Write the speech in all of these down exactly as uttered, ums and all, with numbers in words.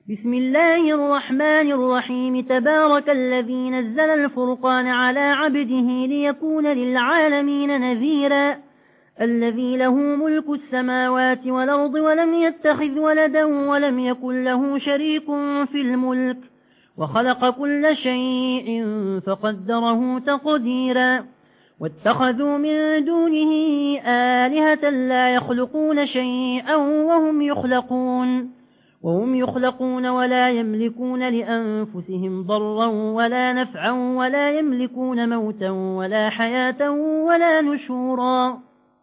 بسم الله الرحمن الرحيم تبارك الذي نزل الفرقان على عبده ليكون للعالمين نذيرا الذي له ملك السماوات والأرض ولم يتخذ ولدا ولم يكن له شريك في الملك وخلق كل شيء فقدره تقديرا واتخذوا من دونه آلهة لا يخلقون شيئا وهم يخلقون وهم يخلقون ولا يملكون لأنفسهم ضرا ولا نفعا ولا يملكون موتا ولا حياة ولا نشورا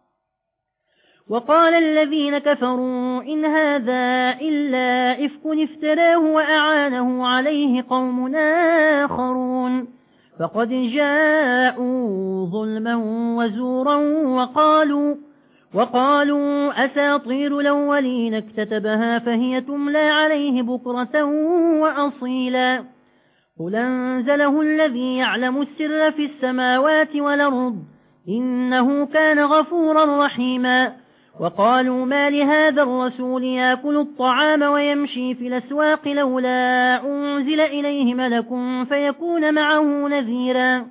وقال الذين كفروا إن هذا إلا إفك افتراه وأعانه عليه قوم آخرون فقد جاءوا ظلما وزورا وقالوا وقالوا أساطير الأولين اكتتبها فهي تملى عليه بكرة وأصيلا قل أنزله الذي يعلم السر في السماوات والأرض إنه كان غفورا رحيما وقالوا ما لهذا الرسول يأكل الطعام ويمشي في الأسواق لولا أنزل إليه ملك فيكون معه نذيرا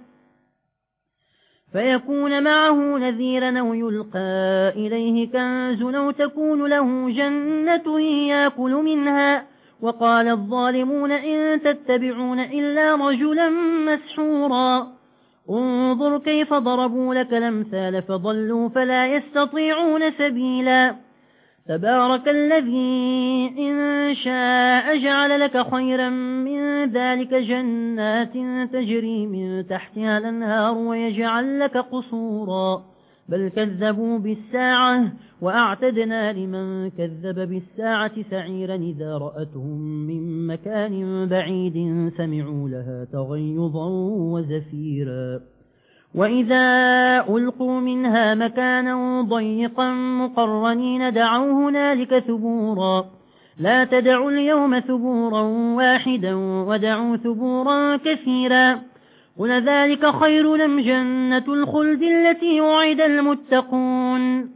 فيكون معه نذيرا أو يلقى إليه كنز أو تكون له جنة يأكل منها وقال الظالمون إن تتبعون إلا رجلا مسحورا انظر كيف ضربوا لك الأمثال فضلوا فلا يستطيعون سبيلا تبارك الذي إن شاء جعل لك خيرا من ذلك جنات تجري من تحتها الأنهار ويجعل لك قصورا بل كذبوا بالساعة وأعتدنا لمن كذب بالساعة سعيرا إذا رأتهم من مكان بعيد سمعوا لها تغيظا وزفيرا وإذا ألقوا منها مكانا ضيقا مقرنين دعوا هنالك ثبورا لا تدعوا اليوم ثبورا واحدا ودعوا ثبورا كثيرا قل ذلك خير لم جنة الخلد التي وعد المتقون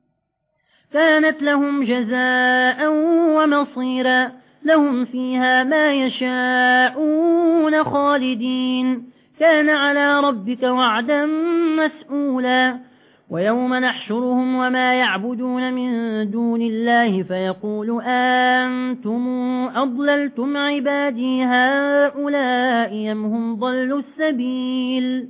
كانت لهم جزاء ومصيرا لهم فيها ما يشاءون خالدين كان على ربك وعدا مسئولا ويوم نحشرهم وما يعبدون من دون الله فيقول أنتم أضللتم عبادي هؤلاء أم هم ضلوا السبيل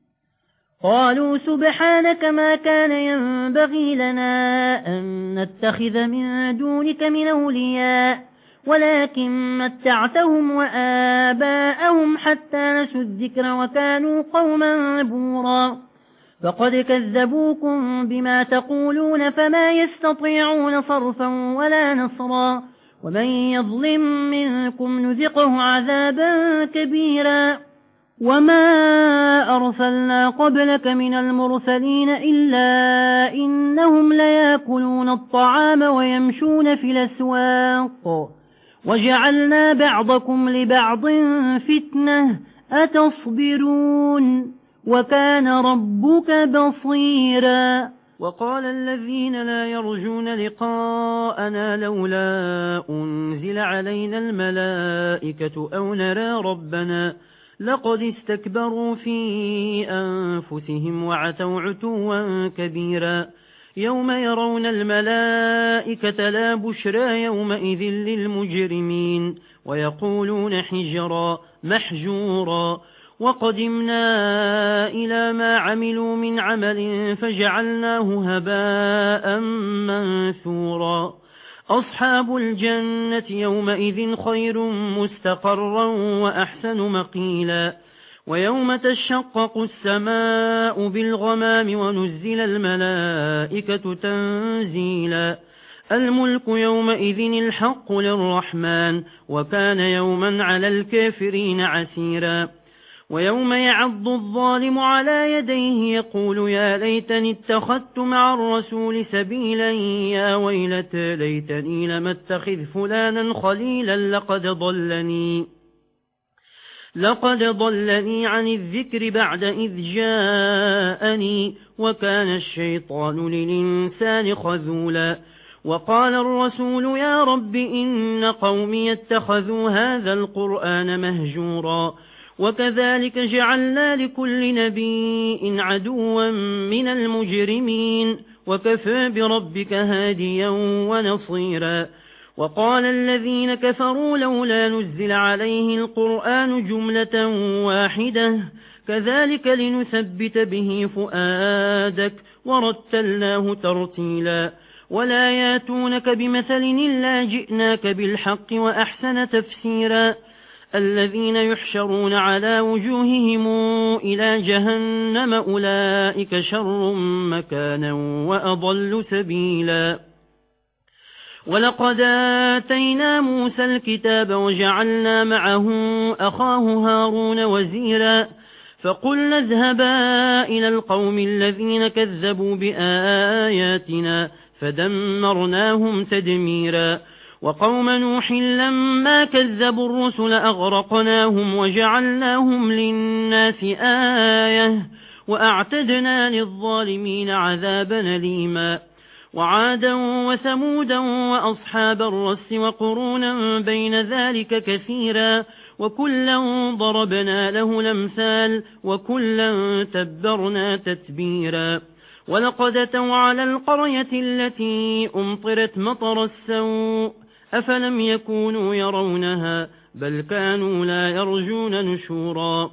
قالوا سبحانك ما كان ينبغي لنا أن نتخذ من دونك من أولياء ولكن متعتهم وآباءهم حتى نسوا الذكر وكانوا قوما بورا فقد كذبوكم بما تقولون فما يستطيعون صرفا ولا نصرا ومن يظلم منكم نذقه عذابا كبيرا وما أرسلنا قبلك من المرسلين إلا إنهم ليأكلون الطعام ويمشون في الأسواق وجعلنا بعضكم لبعض فتنة أتصبرون وكان ربك بصيرا وقال الذين لا يرجون لقاءنا لولا أنزل علينا الملائكة أو نرى ربنا لقد استكبروا في أنفسهم وعتوا عتوا كبيرا يوم يرون الملائكة لا بشرى يومئذ للمجرمين ويقولون حجرا محجورا وقدمنا إلى ما عملوا من عمل فجعلناه هباء منثورا أصحاب الجنة يومئذ خير مستقرا وأحسن مقيلا ويوم تشقق السماء بالغمام ونزل الملائكة تنزيلا الملك يومئذ الحق للرحمن وكان يوما على الكافرين عسيرا ويوم يعض الظالم على يديه يقول يا ليتني اتخذت مع الرسول سبيلا يا ويلتى ليتني لم اتخذ فلانا خليلا لقد ضلني لقد ضلني عن الذكر بعد إذ جاءني وكان الشيطان للإنسان خذولا وقال الرسول يا رب إن قومي اتخذوا هذا القرآن مهجورا وكذلك جعلنا لكل نبي عدوا من المجرمين وكفى بربك هاديا ونصيرا وقال الذين كفروا لولا نزل عليه القرآن جملة واحدة كذلك لنثبت به فؤادك ورتلناه ترتيلا ولا ياتونك بمثل إلا جئناك بالحق وأحسن تفسيرا الذين يحشرون على وجوههم إلى جهنم أولئك شر مكانا وأضل سبيلا ولقد آتينا موسى الكتاب وجعلنا معه أخاه هارون وزيرا فقلنا اذهبا إلى القوم الذين كذبوا بآياتنا فدمرناهم تدميرا وقوم نوح لما كذبوا الرسل أغرقناهم وجعلناهم للناس آية وأعتدنا للظالمين عذابا أليما وعادا وثمودا وأصحاب الرس وقرونا بين ذلك كثيرا وكلا ضربنا له الأمثال وكلا تبرنا تتبيرا ولقد أتوا على القرية التي أمطرت مطر السوء أفلم يكونوا يرونها بل كانوا لا يرجون نشورا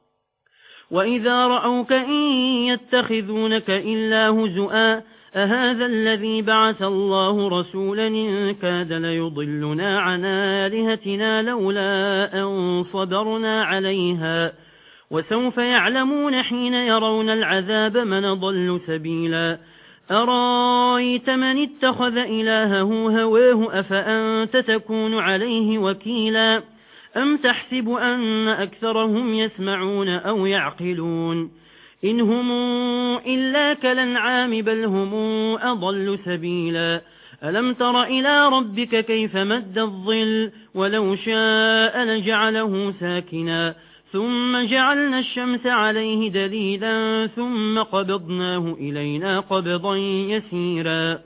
وإذا رأوك إن يتخذونك إلا هزؤا أهذا الذي بعث الله رسولا إن كاد ليضلنا عن آلهتنا لولا أن صبرنا عليها وسوف يعلمون حين يرون العذاب من ضل سبيلا أرايت من اتخذ إلهه هواه أفأنت تكون عليه وكيلا أم تحسب أن أكثرهم يسمعون أو يعقلون إن هم إلا كالأنعام بل هم أضل سبيلا ألم تر إلى ربك كيف مد الظل ولو شاء لجعله ساكنا ثم جعلنا الشمس عليه دليلا ثم قبضناه إلينا قبضا يسيرا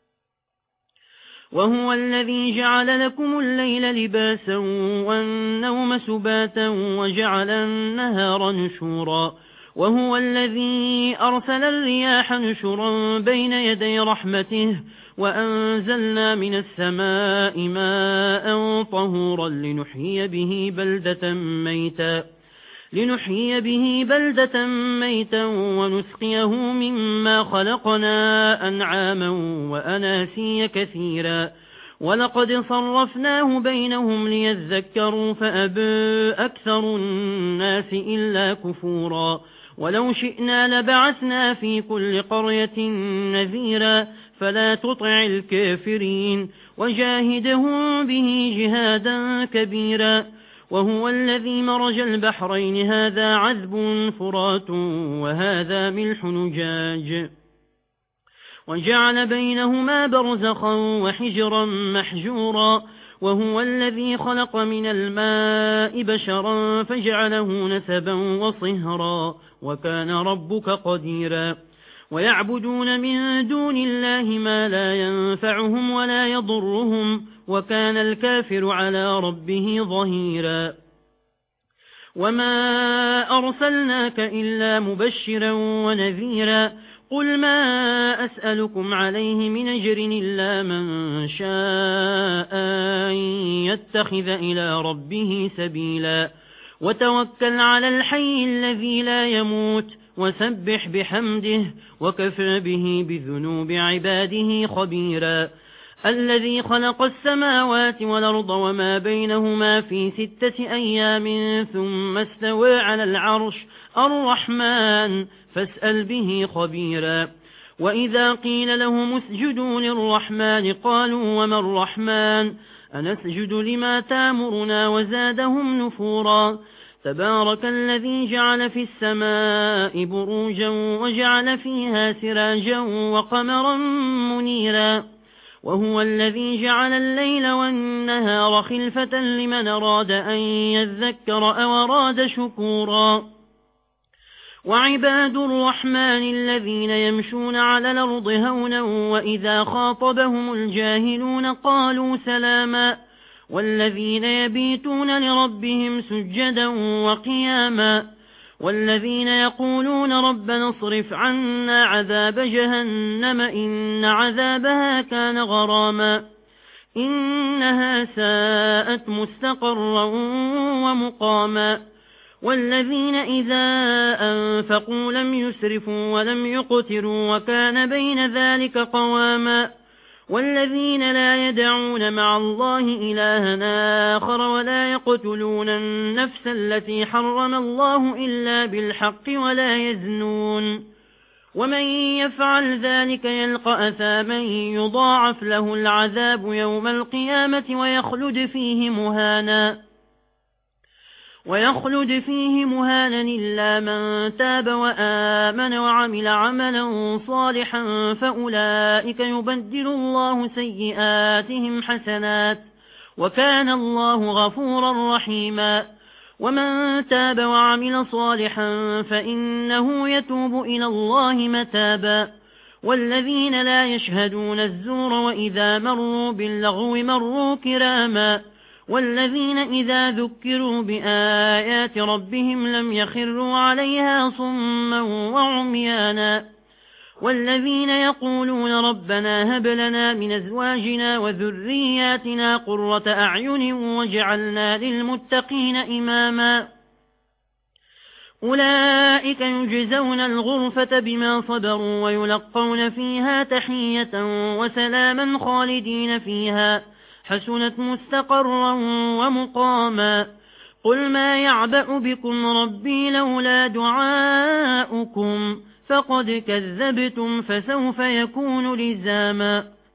وهو الذي جعل لكم الليل لباسا والنوم سباتا وجعل النهار نشورا وهو الذي أرسل الرياح نشرا بين يدي رحمته وأنزلنا من السماء ماء طهورا لنحيي به بلدة ميتا لنحيي به بلدة ميتا ونسقيه مما خلقنا أنعاما وأناسيا كثيرا ولقد صرفناه بينهم ليذكروا فأبى أكثر الناس إلا كفورا ولو شئنا لبعثنا في كل قرية نذيرا فلا تطع الكافرين وجاهدهم به جهادا كبيرا وهو الذي مرج البحرين هذا عذب فرات وهذا ملح نجاج وجعل بينهما برزخا وحجرا محجورا وهو الذي خلق من الماء بشرا فجعله نسبا وصهرا وكان ربك قديرا ويعبدون من دون الله ما لا ينفعهم ولا يضرهم وكان الكافر على ربه ظهيرا وما أرسلناك إلا مبشرا ونذيرا قل ما أسألكم عليه من أجر إلا من شاء أن يتخذ إلى ربه سبيلا وتوكل على الحي الذي لا يموت وسبح بحمده وكفى به بذنوب عباده خبيرا الذي خلق السماوات والأرض وما بينهما في ستة أيام ثم استوى على العرش الرحمن فاسأل به خبيرا وإذا قيل لهم اسجدوا للرحمن قالوا وما الرحمن أنسجد لما تامرنا وزادهم نفورا تبارك الذي جعل في السماء بروجا وجعل فيها سراجا وقمرا منيرا وهو الذي جعل الليل والنهار خلفة لمن أراد أن يذكر أو أراد شكورا وعباد الرحمن الذين يمشون على الأرض هونا وإذا خاطبهم الجاهلون قالوا سلاما والذين يبيتون لربهم سجدا وقياما والذين يقولون ربنا اصرف عنا عذاب جهنم إن عذابها كان غراما إنها ساءت مستقرا ومقاما والذين إذا أنفقوا لم يسرفوا ولم يقتروا وكان بين ذلك قواما والذين لا يدعون مع الله إلها آخر ولا يقتلون النفس التي حرم الله إلا بالحق ولا يزنون ومن يفعل ذلك يلقى أثاما يضاعف له العذاب يوم القيامة ويخلد فيه مهانا ويخلد فيه مهانا إلا من تاب وآمن وعمل عملا صالحا فأولئك يبدل الله سيئاتهم حسنات وكان الله غفورا رحيما ومن تاب وعمل صالحا فإنه يتوب إلى الله متابا والذين لا يشهدون الزور وإذا مروا باللغو مروا كراما والذين إذا ذكروا بآيات ربهم لم يخروا عليها صما وعميانا والذين يقولون ربنا هب لنا من أزواجنا وذرياتنا قرة أعين واجعلنا للمتقين إماما أولئك يجزون الغرفة بما صبروا ويلقون فيها تحية وسلاما خالدين فيها حسنت مستقرا ومقاما قل ما يعبأ بكم ربي لولا دعاؤكم فقد كذبتم فسوف يكون لزاما